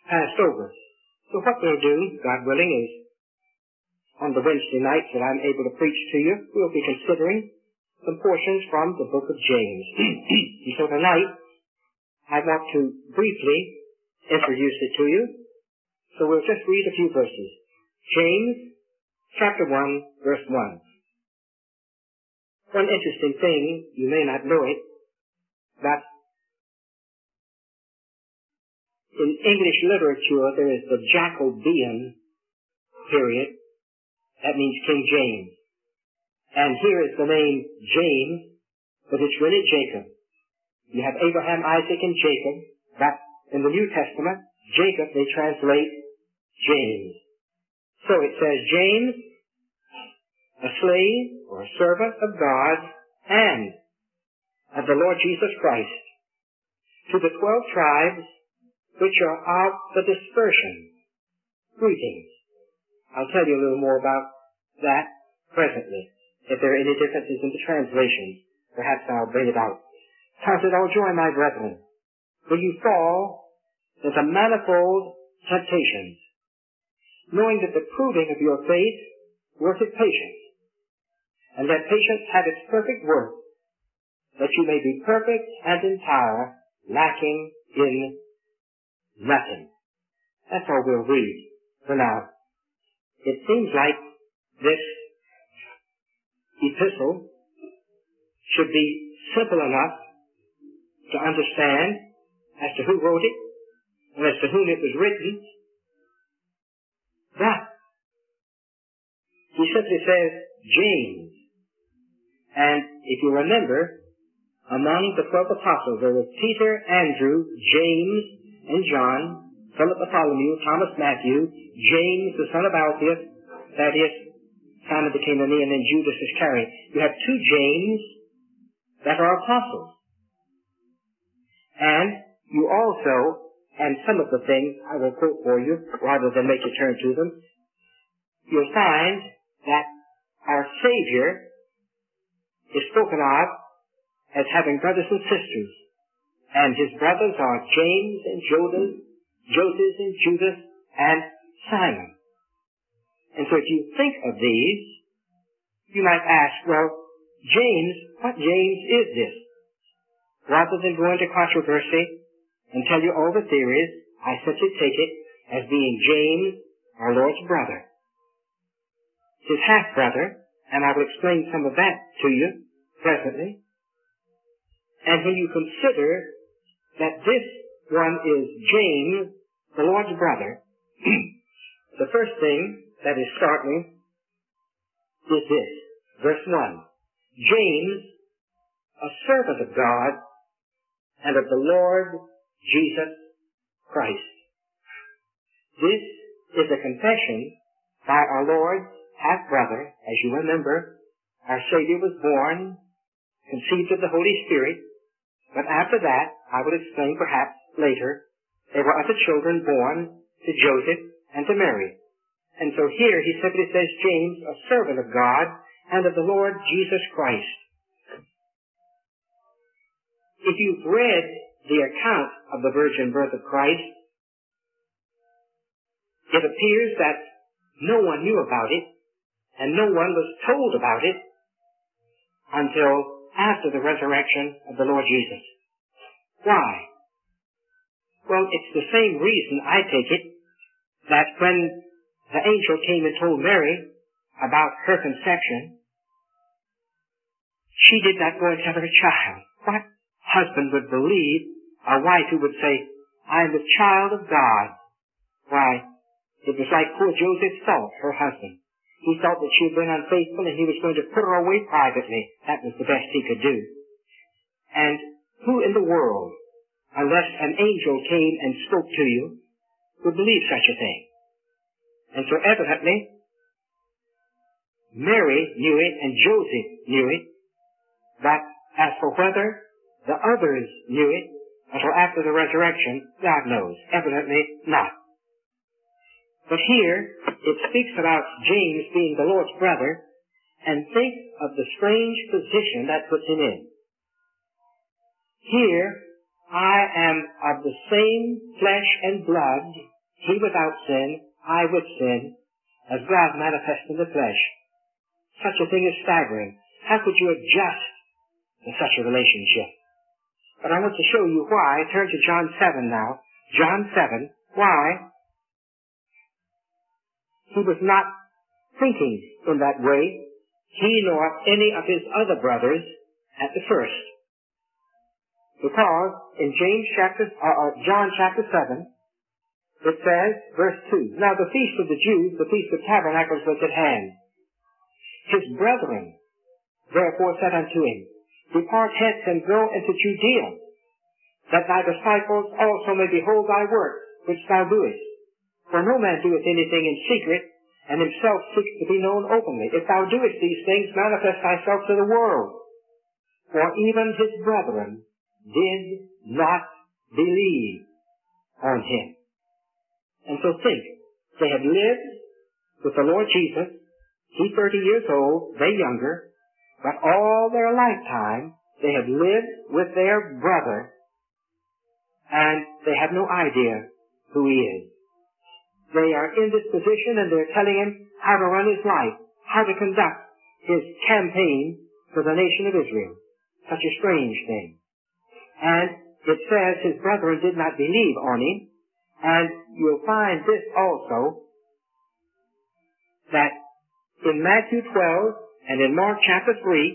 passed over. So what we'll do, God willing, is on the Wednesday nights that I'm able to preach to you, we'll be considering some portions from the book of James. And so tonight, I want to briefly introduce it to you. So we'll just read a few verses. James, chapter 1, verse 1. One interesting thing, you may not know it, that in English literature there is the Jacobean period. That means King James. And here is the name James, but it's really Jacob. You have Abraham, Isaac, and Jacob, but in the New Testament, Jacob, they translate James. So it says, James, a slave or a servant of God and of the Lord Jesus Christ, to the 12 tribes which are of the dispersion. Greetings. I'll tell you a little more about that presently. If there are any differences in the translations, perhaps I'll bring it out. Count it all joy, my brethren, when you fall into manifold temptations, knowing that the proving of your faith worketh patience, and that patience have its perfect work, that you may be perfect and entire, lacking in nothing. That's all we'll read for now. It seems like this epistle should be simple enough to understand as to who wrote it and as to whom it was written. But he simply says James. And if you remember, among the 12 apostles there were Peter, Andrew, James, and John, Philip, Bartholomew, Thomas, Matthew, James, the son of Alphaeus, Thaddeus, Simon the Canaanian, and Judas Iscariot. You have 2 James that are apostles. And you also, and some of the things I will quote for you, rather than make you turn to them, you'll find that our Savior is spoken of as having brothers and sisters. And his brothers are James and Joseph and Judas and Simon. And so if you think of these, you might ask, well, James, what James is this? Rather than go into controversy and tell you all the theories, I simply take it as being James, our Lord's brother. His half-brother, and I will explain some of that to you presently. And when you consider that this one is James, the Lord's brother, the first thing that is startling is this, verse 1. James, a servant of God and of the Lord Jesus Christ. This is a confession by our Lord's half-brother. As you remember, our Savior was born, conceived of the Holy Spirit, but after that, I will explain perhaps later, there were other children born to Joseph and to Mary. And so here he simply says, James, a servant of God and of the Lord Jesus Christ. If you've read the account of the virgin birth of Christ, it appears that no one knew about it, and no one was told about it until after the resurrection of the Lord Jesus. Why? Well, it's the same reason, I take it, that when the angel came and told Mary about her conception, she did not go and tell her child. What husband would believe a wife who would say, I am the child of God? Why, it was like poor Joseph thought, her husband. He thought that she had been unfaithful and he was going to put her away privately. That was the best he could do. And who in the world, unless an angel came and spoke to you, would believe such a thing? And so evidently, Mary knew it and Joseph knew it, but as for whether the others knew it until after the resurrection, God knows. Evidently not. But here, it speaks about James being the Lord's brother, and think of the strange position that puts him in. Here, I am of the same flesh and blood He without sin, I with sin, as God manifest in the flesh. Such a thing is staggering. How could you adjust to such a relationship? But I want to show you why. Turn to John 7 now. John 7. Why? He was not thinking in that way, he nor any of his other brothers at the first. Because in John chapter 7, it says, verse 2, Now the feast of the Jews, the feast of tabernacles, was at hand. His brethren therefore said unto him, Depart hence and go into Judea, that thy disciples also may behold thy work, which thou doest. For no man doeth anything in secret, and himself seeks to be known openly. If thou doest these things, manifest thyself to the world. For even his brethren did not believe on him. And so think, they had lived with the Lord Jesus, he 30 years old, they younger, but all their lifetime they had lived with their brother, and they have no idea who he is. They are in this position and they're telling him how to run his life, how to conduct his campaign for the nation of Israel. Such a strange thing. And it says his brethren did not believe on him, and you'll find this also, that in Matthew 12 and in Mark chapter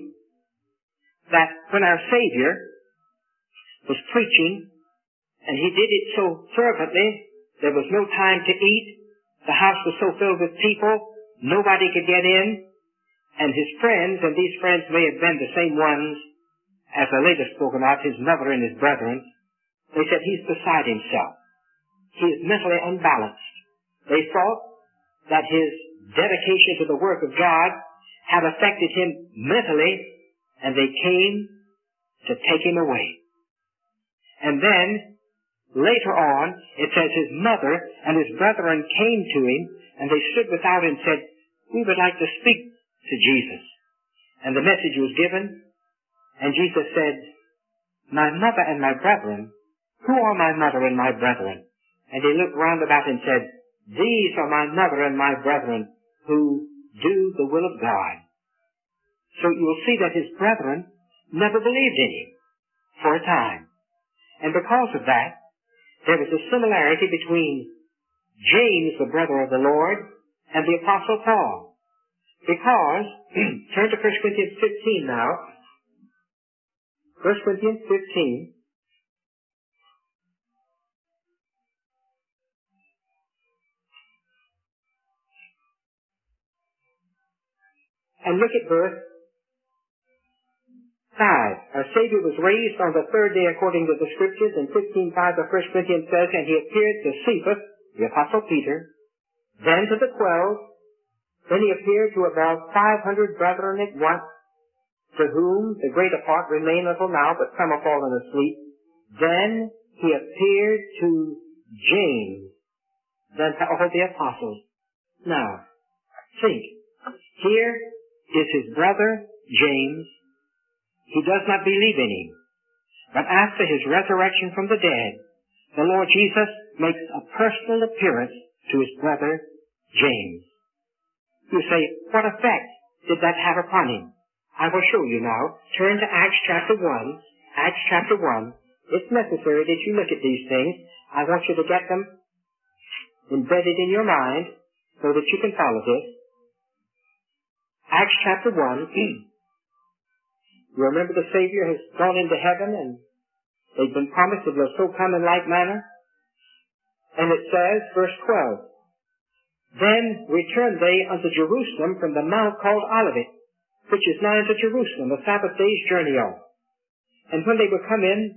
3, that when our Savior was preaching, and he did it so fervently, there was no time to eat. The house was so filled with people, nobody could get in. And his friends, and these friends may have been the same ones as the later spoken of, his mother and his brethren, they said, he's beside himself. He is mentally unbalanced. They thought that his dedication to the work of God had affected him mentally, and they came to take him away. And then, later on, it says his mother and his brethren came to him, and they stood without and said, we would like to speak to Jesus. And the message was given, and Jesus said, my mother and my brethren, who are my mother and my brethren? And he looked round about and said, these are my mother and my brethren who do the will of God. So you will see that his brethren never believed in him for a time. And because of that, there was a similarity between James, the brother of the Lord, and the Apostle Paul. Because, turn to 1 Corinthians 15 now. 1 Corinthians 15. And look at verse 5. Our Savior was raised on the third day according to the Scriptures. In 15:5 of 1 Corinthians says, and he appeared to Cephas, the Apostle Peter, then to the 12, then he appeared to about 500 brethren at once, to whom the greater part remain until now, but some are fallen asleep. Then he appeared to James, then to all the apostles. Now, think, here is his brother James. He does not believe in him. But after his resurrection from the dead, the Lord Jesus makes a personal appearance to his brother James. You say, what effect did that have upon him? I will show you now. Turn to Acts chapter 1. Acts chapter 1. It's necessary that you look at these things. I want you to get them embedded in your mind so that you can follow this. Acts chapter 1. You remember the Savior has gone into heaven and they've been promised it will so come in like manner. And it says, verse 12, Then returned they unto Jerusalem from the mount called Olivet, which is nigh unto Jerusalem, a Sabbath day's journey off. And when they were come in,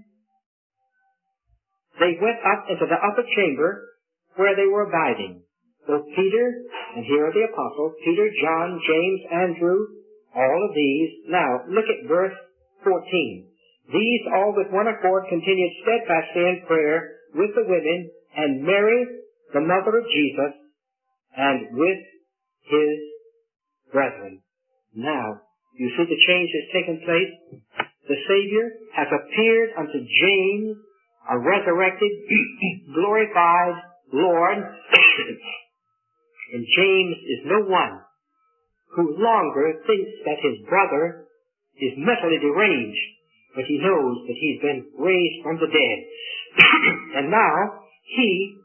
they went up into the upper chamber where they were abiding. Both Peter, and here are the apostles, Peter, John, James, Andrew, all of these. Now, look at verse 14. These all with one accord continued steadfastly in prayer with the women, and Mary, the mother of Jesus, and with his brethren. Now, you see the change has taken place. The Savior has appeared unto James, a resurrected, glorified, Lord, and James is no one who longer thinks that his brother is mentally deranged, but he knows that he's been raised from the dead. And now, he,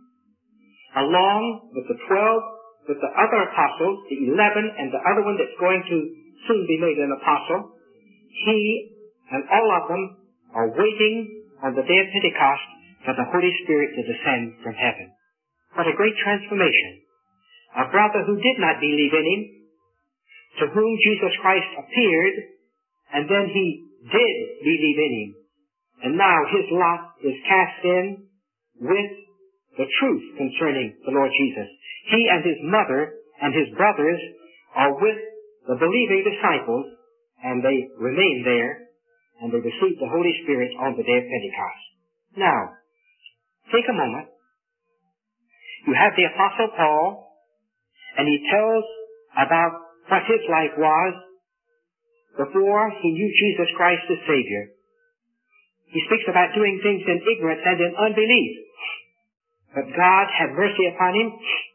along with the 12, with the other apostles, the 11, and the other one that's going to soon be made an apostle, he and all of them are waiting on the day of Pentecost for the Holy Spirit to descend from heaven. What a great transformation. A brother who did not believe in him, to whom Jesus Christ appeared, and then he did believe in him. And now his lot is cast in with the truth concerning the Lord Jesus. He and his mother and his brothers are with the believing disciples, and they remain there, and they receive the Holy Spirit on the day of Pentecost. Now, take a moment. You have the Apostle Paul, and he tells about what his life was before he knew Jesus Christ as Savior. He speaks about doing things in ignorance and in unbelief. But God had mercy upon him.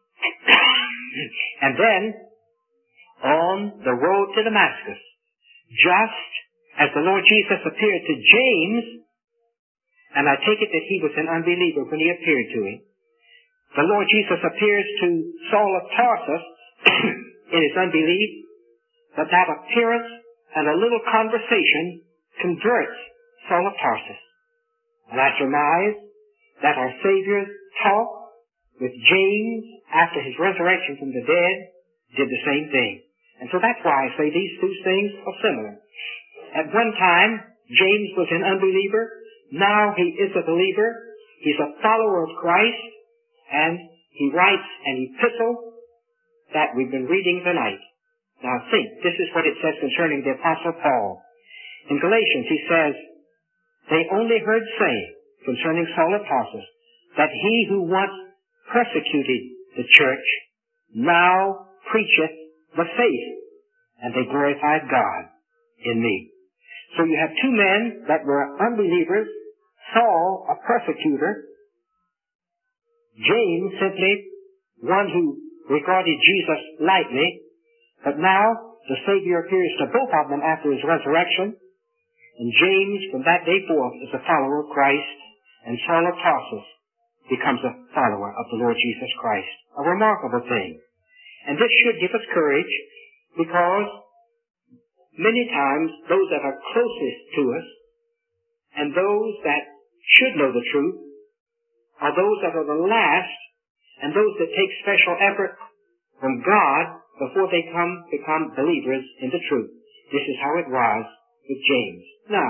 And then, on the road to Damascus, just as the Lord Jesus appeared to James, and I take it that he was an unbeliever when he appeared to him, the Lord Jesus appears to Saul of Tarsus in his unbelief, but that appearance and a little conversation converts Saul of Tarsus. And I surmise that our Savior's talk with James after his resurrection from the dead did the same thing. And so that's why I say these two things are similar. At one time, James was an unbeliever. Now he is a believer. He's a follower of Christ. And he writes an epistle that we've been reading tonight. Now think, this is what it says concerning the Apostle Paul. In Galatians he says, they only heard say concerning Saul of Tarsus that he who once persecuted the church now preacheth the faith, and they glorified God in me. So you have two men that were unbelievers, Saul a persecutor, James simply one who regarded Jesus lightly, but now the Savior appears to both of them after his resurrection, and James from that day forth is a follower of Christ, and Saul of Tarsus becomes a follower of the Lord Jesus Christ. A remarkable thing. And this should give us courage, because many times those that are closest to us and those that should know the truth are those that are the last, and those that take special effort from God before they become believers in the truth. This is how it was with James. Now,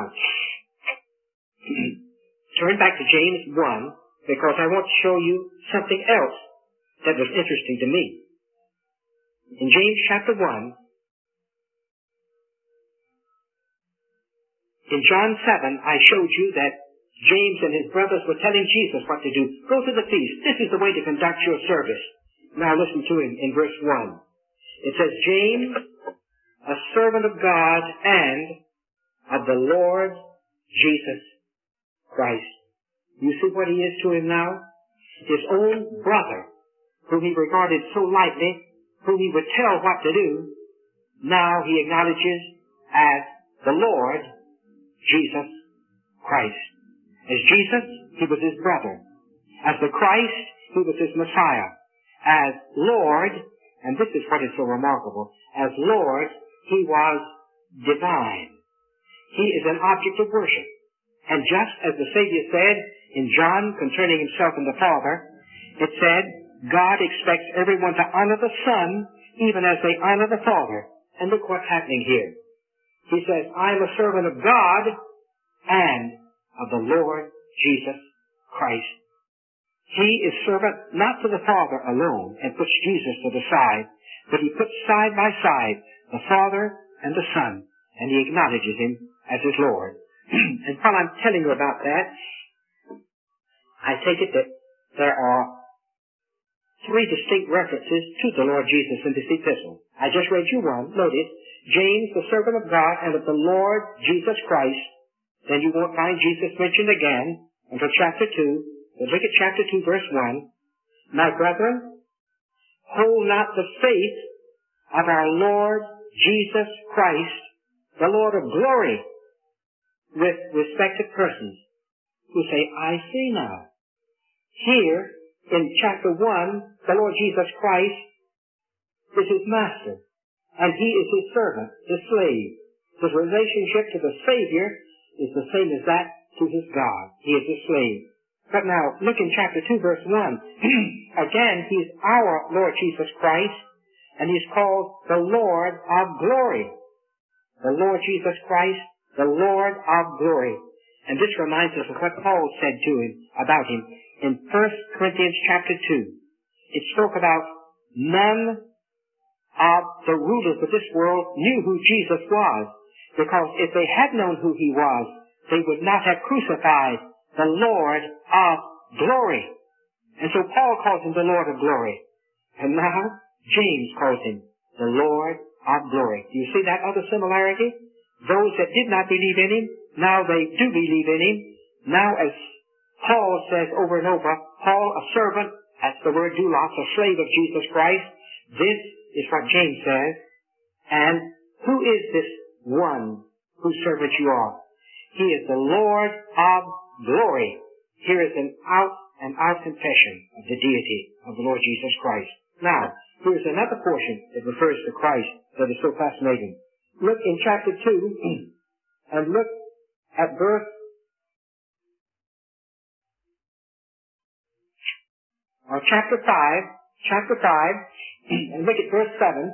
turn back to James 1, because I want to show you something else that was interesting to me. In James chapter 1, in John 7, I showed you that James and his brothers were telling Jesus what to do. Go to the feast. This is the way to conduct your service. Now listen to him in verse 1. It says, James, a servant of God and of the Lord Jesus Christ. You see what he is to him now? His own brother, whom he regarded so lightly, whom he would tell what to do, now he acknowledges as the Lord Jesus Christ. As Jesus, he was his brother. As the Christ, he was his Messiah. As Lord, and this is what is so remarkable, as Lord, he was divine. He is an object of worship. And just as the Savior said in John concerning himself and the Father, it said, God expects everyone to honor the Son even as they honor the Father. And look what's happening here. He says, I am a servant of God and of the Lord Jesus Christ. He is servant not to the Father alone and puts Jesus to the side, but he puts side by side the Father and the Son, and he acknowledges him as his Lord. And while I'm telling you about that, I take it that there are three distinct references to the Lord Jesus in this epistle. I just read you one. Notice, James, the servant of God and of the Lord Jesus Christ. Then you won't find Jesus mentioned again until chapter 2. But look at chapter 2, verse 1. My brethren, hold not the faith of our Lord Jesus Christ, the Lord of glory, with respect to persons who say, I see now. Here, in chapter 1, the Lord Jesus Christ is his master, and he is his servant, his slave. His relationship to the Savior is the same as that to his God. He is his slave. But now, look in chapter 2, verse 1. Again, he's our Lord Jesus Christ, and he's called the Lord of glory. The Lord Jesus Christ, the Lord of glory. And this reminds us of what Paul said to him, about him, in 1 Corinthians chapter 2. It spoke about none of the rulers of this world knew who Jesus was, because if they had known who he was, they would not have crucified the Lord of glory. And so Paul calls him the Lord of glory. And now James calls him the Lord of glory. Do you see that other similarity? Those that did not believe in him, now they do believe in him. Now, as Paul says over and over, Paul, a servant, that's the word doulos, a slave of Jesus Christ. This is what James says. And who is this one whose servant you are? He is the Lord of glory. Here is an out-and-out confession of the deity of the Lord Jesus Christ. Now, here's another portion that refers to Christ that is so fascinating. Look in chapter 2 and look at verse chapter 5, and look at verse 7.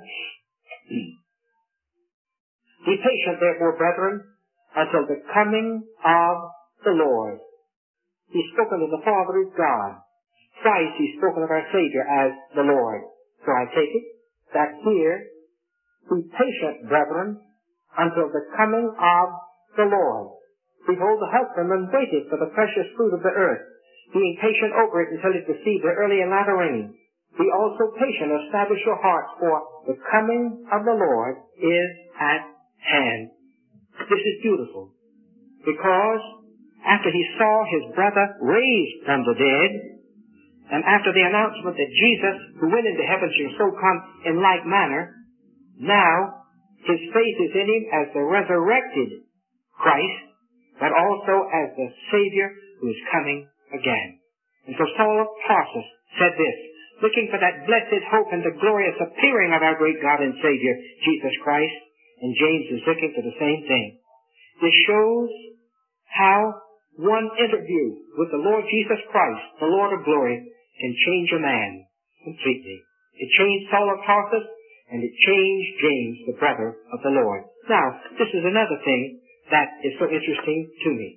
Be patient, therefore, brethren, until the coming of the Lord. He's spoken of the Father as God. Twice he's spoken of our Savior as the Lord. So I take it that here, be patient, brethren, until the coming of the Lord. Behold, the husbandman waited for the precious fruit of the earth, being patient over it until it received the early and latter rain. Be also patient, establish your hearts, for the coming of the Lord is at hand. This is beautiful, because after he saw his brother raised from the dead, and after the announcement that Jesus, who went into heaven, shall so come in like manner, now his faith is in him as the resurrected Christ, but also as the Savior who is coming again. And so Saul of Tarsus said this, looking for that blessed hope and the glorious appearing of our great God and Savior, Jesus Christ, and James is looking for the same thing. This shows how one interview with the Lord Jesus Christ, the Lord of glory, can change a man completely. It changed Saul of Tarsus, and it changed James, the brother of the Lord. Now, this is another thing that is so interesting to me.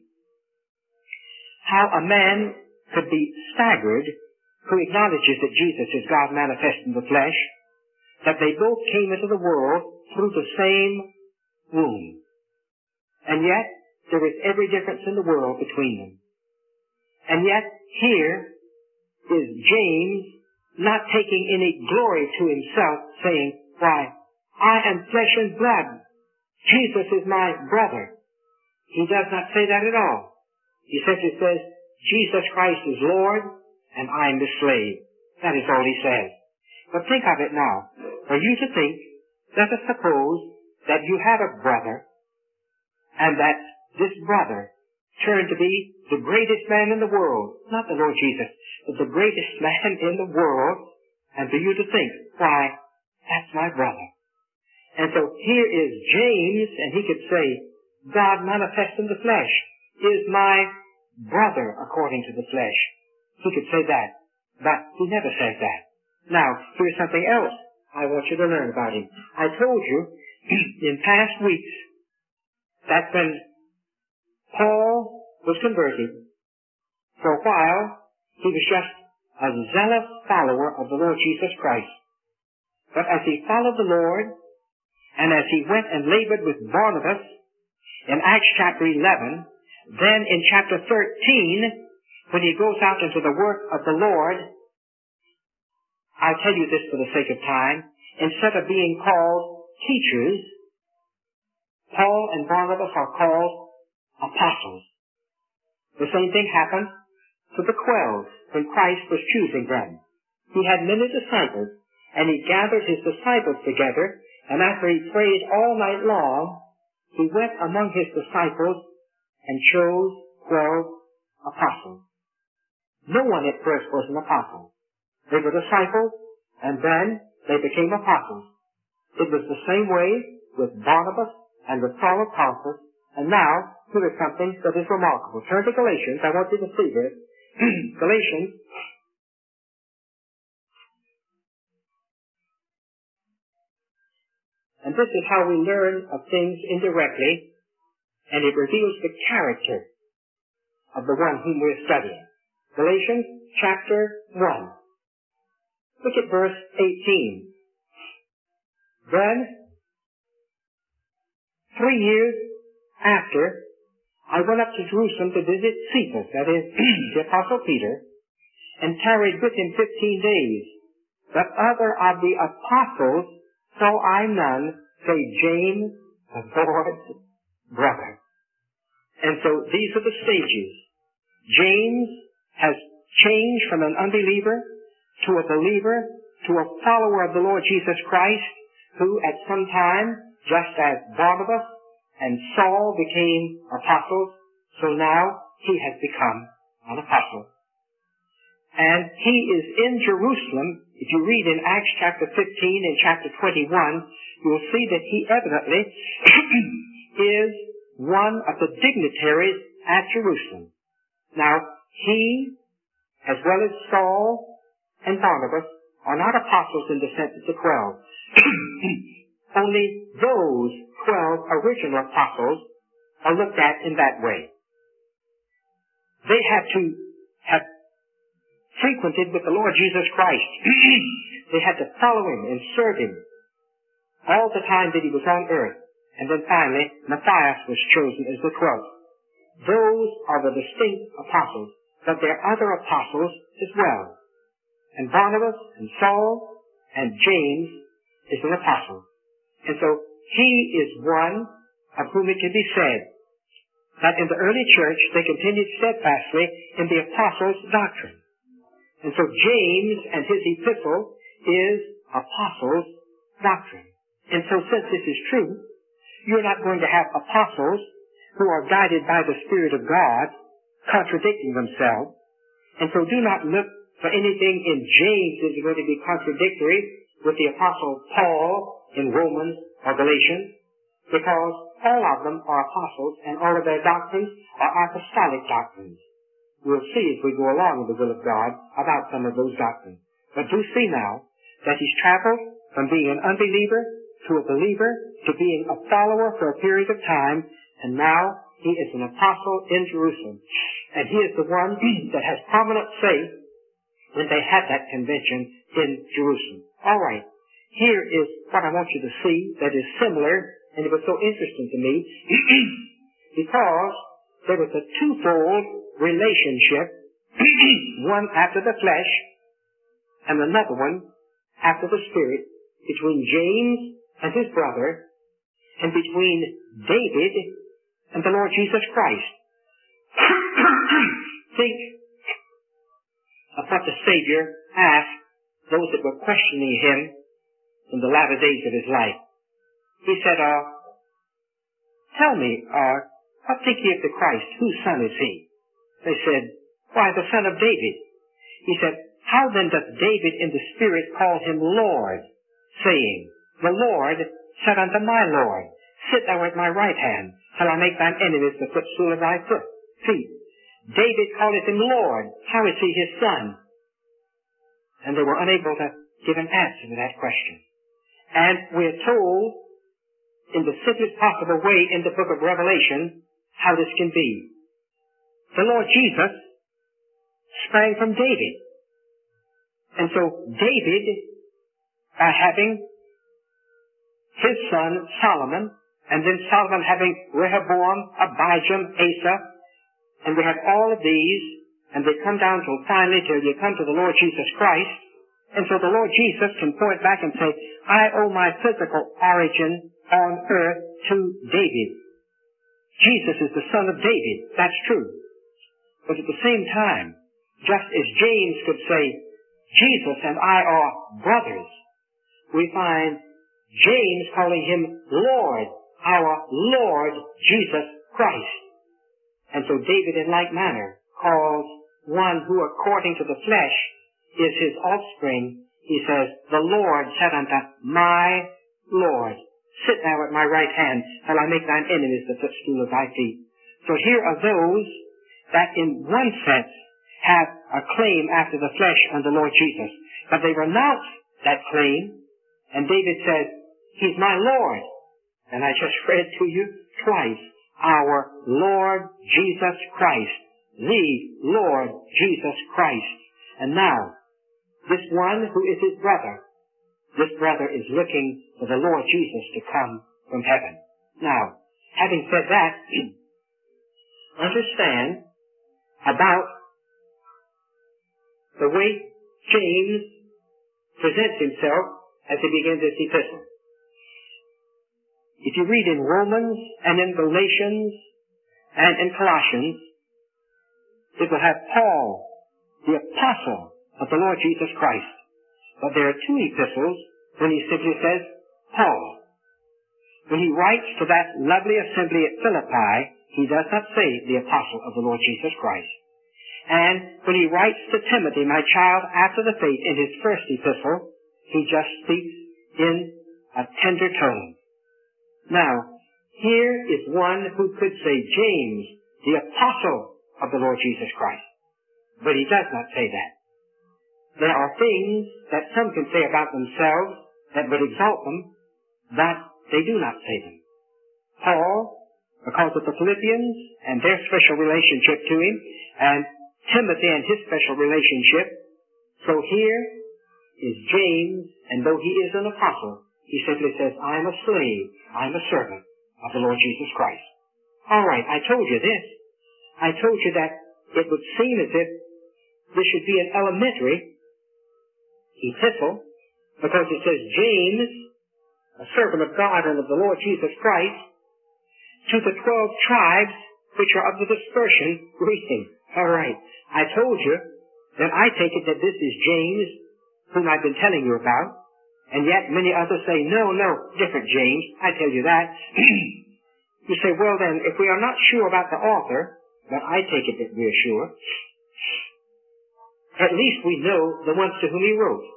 How a man could be staggered who acknowledges that Jesus is God manifest in the flesh, that they both came into the world through the same womb. And yet, there is every difference in the world between them. And yet, here is James not taking any glory to himself, saying, why, I am flesh and blood. Jesus is my brother. He does not say that at all. He simply says, Jesus Christ is Lord, and I am the slave. That is all he says. But think of it now. For you to think, let us suppose that you had a brother, and that this brother turned to be the greatest man in the world. Not the Lord Jesus, but the greatest man in the world. And for you to think, why, that's my brother. And so here is James, and he could say, God manifest in the flesh is my brother according to the flesh. He could say that, but he never says that. Now, here's something else I want you to learn about him. I told you in past weeks that when Paul was converted, for a while he was just a zealous follower of the Lord Jesus Christ. But as he followed the Lord, and as he went and labored with Barnabas in Acts chapter 11, then in chapter 13, when he goes out into the work of the Lord, I'll tell you this for the sake of time, instead of being called teachers, Paul and Barnabas are called apostles. The same thing happened to the 12 when Christ was choosing them. he had many disciples, and he gathered his disciples together, and after he prayed all night long, he went among his disciples and chose 12 apostles. No one at first was an apostle. They were disciples, and then they became apostles. It was the same way with Barnabas and with Saul of Tarsus, and now here is something that is remarkable. Turn to Galatians. I want you to see this. Galatians. And this is how we learn of things indirectly, and it reveals the character of the one whom we're studying. Galatians chapter 1. Look at verse 18. Then, 3 years after, I went up to Jerusalem to visit Cephas, that is, the Apostle Peter, and tarried with him 15 days. But other of the apostles saw I none, save James, the Lord's brother. And so these are the stages. James has changed from an unbeliever to a believer, to a follower of the Lord Jesus Christ, who at some time, just as Barnabas and Saul became apostles, so now he has become an apostle. And he is in Jerusalem. If you read in Acts chapter 15 and chapter 21, you'll see that he evidently is one of the dignitaries at Jerusalem. Now, he, as well as Saul and Barnabas, are not apostles in the sense of the 12. Only those 12 original apostles are looked at in that way. They had to have frequented with the Lord Jesus Christ. They had to follow him and serve him all the time that he was on earth. And then finally, Matthias was chosen as the 12th. Those are the distinct apostles, but there are other apostles as well. And Barnabas and Saul and James is an apostle. And so he is one of whom it can be said that in the early church they continued steadfastly in the apostles' doctrine. And so James and his epistle is apostles' doctrine. And so since this is true, you're not going to have apostles who are guided by the Spirit of God contradicting themselves. And so do not look for anything in James that is going to be contradictory with the apostle Paul in Romans or Galatians, because all of them are apostles and all of their doctrines are apostolic doctrines. We'll see as we go along in the will of God about some of those doctrines. But do see now that he's traveled from being an unbeliever to a believer to being a follower for a period of time, and now he is an apostle in Jerusalem. And he is the one that has prominent say when they had that convention in Jerusalem. All right. Here is what I want you to see that is similar, and it was so interesting to me, because there was a twofold relationship, one after the flesh and another one after the Spirit, between James and his brother, and between David and the Lord Jesus Christ. Think of what the Savior asked those that were questioning him in the latter days of his life. He said, tell me, what think ye of the Christ? Whose son is he? They said, why, the son of David. He said, how then doth David in the Spirit call him Lord, saying, the Lord said unto my Lord, sit thou at my right hand, till I make thine enemies the footstool of thy feet. David calleth him Lord. How is he his son? And they were unable to give an answer to that question. And we're told in the simplest possible way in the book of Revelation how this can be. The Lord Jesus sprang from David. And so David, by having his son Solomon, and then Solomon having Rehoboam, Abijam, Asa, and we have all of these, and they come down till finally till you come to the Lord Jesus Christ. And so the Lord Jesus can point back and say, I owe my physical origin on earth to David. Jesus is the son of David. That's true. But at the same time, just as James could say, Jesus and I are brothers. We find James calling him Lord, our Lord Jesus Christ. And so David in like manner calls one who according to the flesh is his offspring. He says, the Lord said unto my Lord, sit thou at my right hand till I make thine enemies the footstool of thy feet. So here are those that in one sense have a claim after the flesh on the Lord Jesus. But they renounce that claim, and David says, he's my Lord. And I just read to you twice, our Lord Jesus Christ, the Lord Jesus Christ. And now, this one who is his brother, this brother is looking for the Lord Jesus to come from heaven. Now, having said that, understand about the way James presents himself as he begins this epistle. If you read in Romans and in Galatians and in Colossians, it will have Paul, the apostle of the Lord Jesus Christ. But there are two epistles when he simply says Paul. When he writes to that lovely assembly at Philippi, he does not say the apostle of the Lord Jesus Christ. And when he writes to Timothy, my child, after the faith, in his first epistle, he just speaks in a tender tone. Now, here is one who could say James, the apostle of the Lord Jesus Christ. But he does not say that. There are things that some can say about themselves that would exalt them, but they do not say them. Paul, because of the Philippians and their special relationship to him, and Timothy and his special relationship, so here is James, and though he is an apostle, he simply says, I am a slave, I am a servant of the Lord Jesus Christ. All right, I told you this. I told you that it would seem as if this should be an elementary epistle, because it says, James, a servant of God and of the Lord Jesus Christ, to the 12 tribes which are of the dispersion, greeting. All right, I told you that I take it that this is James, whom I've been telling you about, and yet many others say, no, different James. I tell you that. You say, well then, if we are not sure about the author, but I take it that we are sure, at least we know the ones to whom he wrote.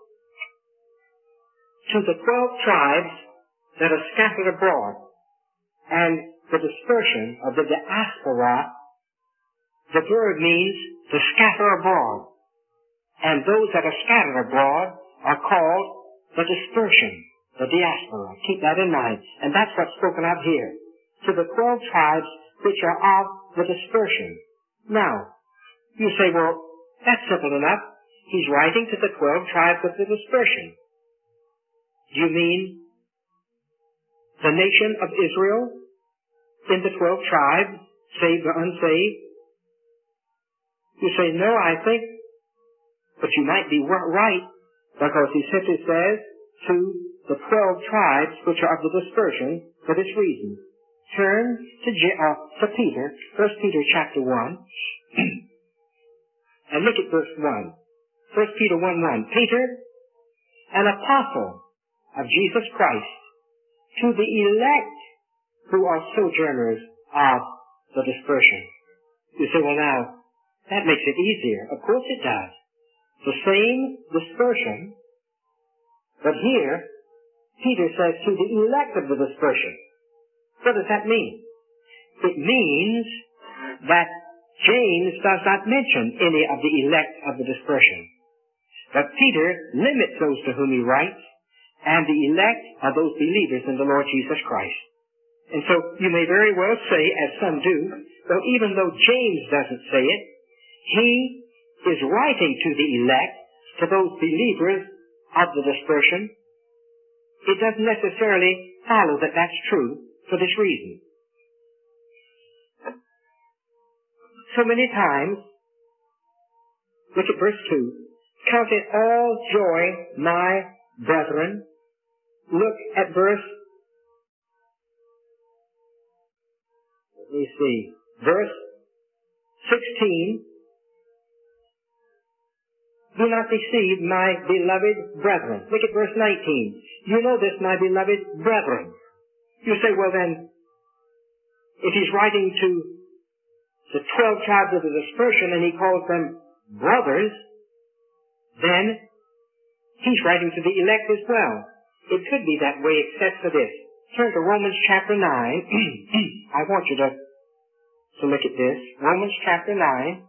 To the 12 tribes that are scattered abroad, and the dispersion of the diaspora, the word means to scatter abroad. And those that are scattered abroad are called the dispersion, the diaspora. Keep that in mind. And that's what's spoken of here. To the 12 tribes which are of the dispersion. Now, you say, well, that's simple enough. He's writing to the 12 tribes of the dispersion. Do you mean the nation of Israel in the 12 tribes, saved or unsaved? You say, no, I think, but you might be right, because he simply says to the 12 tribes which are of the dispersion for this reason. Turn to Peter, 1 Peter chapter 1, and look at verse 1. 1 Peter 1:1. Peter, an apostle of Jesus Christ, to the elect who are sojourners of the dispersion. You say, well now, that makes it easier. Of course it does. The same dispersion, but here, Peter says to the elect of the dispersion. What does that mean? It means that James does not mention any of the elect of the dispersion. But Peter limits those to whom he writes, and the elect are those believers in the Lord Jesus Christ. And so you may very well say, as some do, though even though James doesn't say it, he is writing to the elect, to those believers of the dispersion. It doesn't necessarily follow that that's true for this reason. So many times, look at verse 2, count it all joy, my brethren. Look at verse, verse 16. Do not deceive my beloved brethren. Look at verse 19. You know this, my beloved brethren. You say, well then, if he's writing to the 12 tribes of the dispersion and he calls them brothers, then he's writing to the elect as well. It could be that way except for this. Turn to Romans chapter 9. I want you to look at this. Romans chapter 9.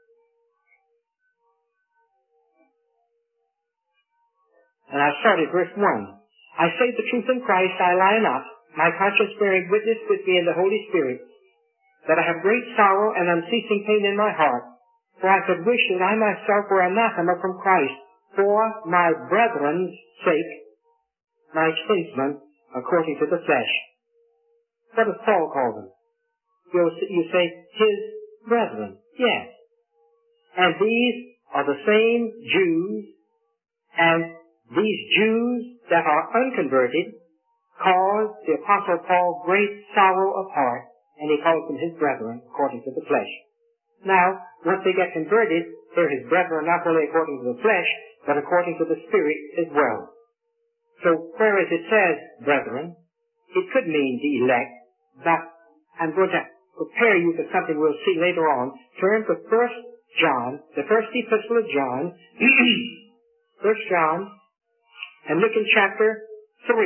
And I'll start at verse 1. I say the truth in Christ, I lie not, my conscience bearing witness with me in the Holy Spirit, that I have great sorrow and unceasing pain in my heart. For I could wish that I myself were anathema from Christ, for my brethren's sake, my kinsmen, according to the flesh. What does Paul call them? You say, his brethren. Yes. And these are the same Jews, and these Jews that are unconverted cause the Apostle Paul great sorrow of heart, and he calls them his brethren according to the flesh. Now, once they get converted, they're his brethren not only according to the flesh, but according to the Spirit as well. So, whereas it says brethren, it could mean the elect, but I'm going to prepare you for something we'll see later on. Turn to 1 John, the first epistle of John, 1 John, and look in chapter 3.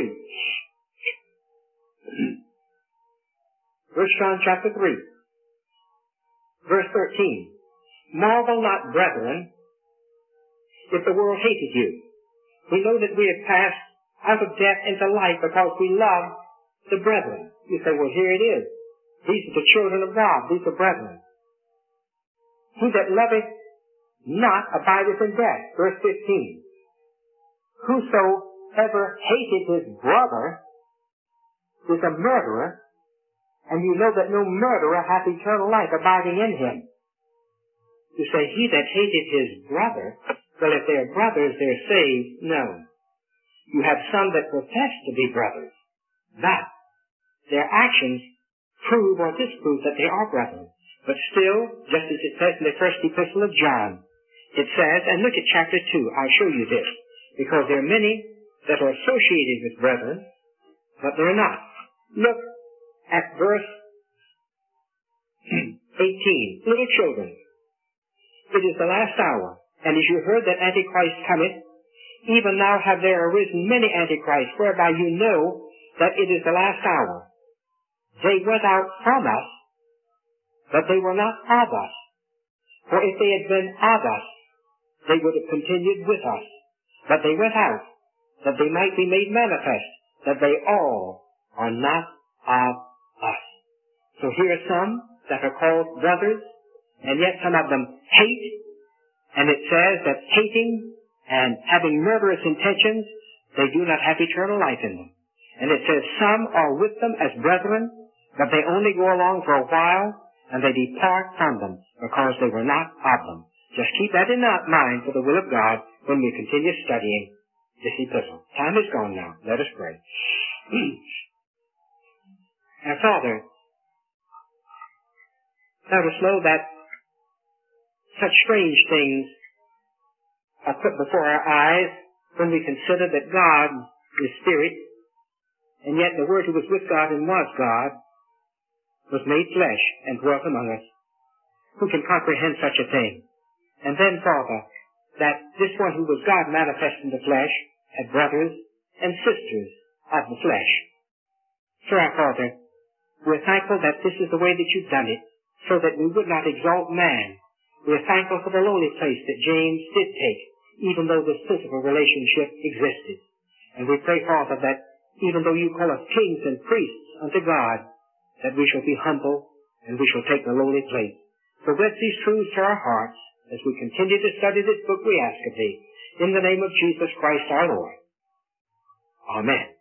1 John chapter 3, verse 13. Marvel not, brethren, if the world hated you. We know that we have passed out of death into life because we love the brethren. You say, well, here it is. These are the children of God. These are brethren. He that loveth not abideth in death. Verse 15. Whosoever hated his brother is a murderer, and you know that no murderer hath eternal life abiding in him. You say, he that hated his brother, well, if they're brothers, they're saved. No. You have some that profess to be brothers, but their actions prove or disprove that they are brethren. But still, just as it says in the first epistle of John, it says, and look at chapter 2, I'll show you this, because there are many that are associated with brethren, but they're not. Look at verse 18. Little children, it is the last hour, and as you heard that Antichrist cometh, even now have there arisen many Antichrists, whereby you know that it is the last hour. They went out from us, but they were not of us. For if they had been of us, they would have continued with us. But they went out, that they might be made manifest, that they all are not of us. So here are some that are called brothers, and yet some of them hate, and it says that hating and having murderous intentions, they do not have eternal life in them. And it says some are with them as brethren, but they only go along for a while, and they depart from them, because they were not of them. Just keep that in mind for the will of God when we continue studying this epistle. Time is gone now. Let us pray. Now, Father, let us know that such strange things are put before our eyes when we consider that God is Spirit, and yet the Word who was with God and was God was made flesh and dwelt among us. Who can comprehend such a thing? And then, Father, that this one who was God manifest in the flesh had brothers and sisters of the flesh. So, our Father, we're thankful that this is the way that you've done it, so that we would not exalt man. We're thankful for the lowly place that James did take, even though this physical relationship existed. And we pray, Father, that even though you call us kings and priests unto God, that we shall be humble and we shall take the lowly place. So bless these truths to our hearts as we continue to study this book, we ask of thee. In the name of Jesus Christ our Lord. Amen.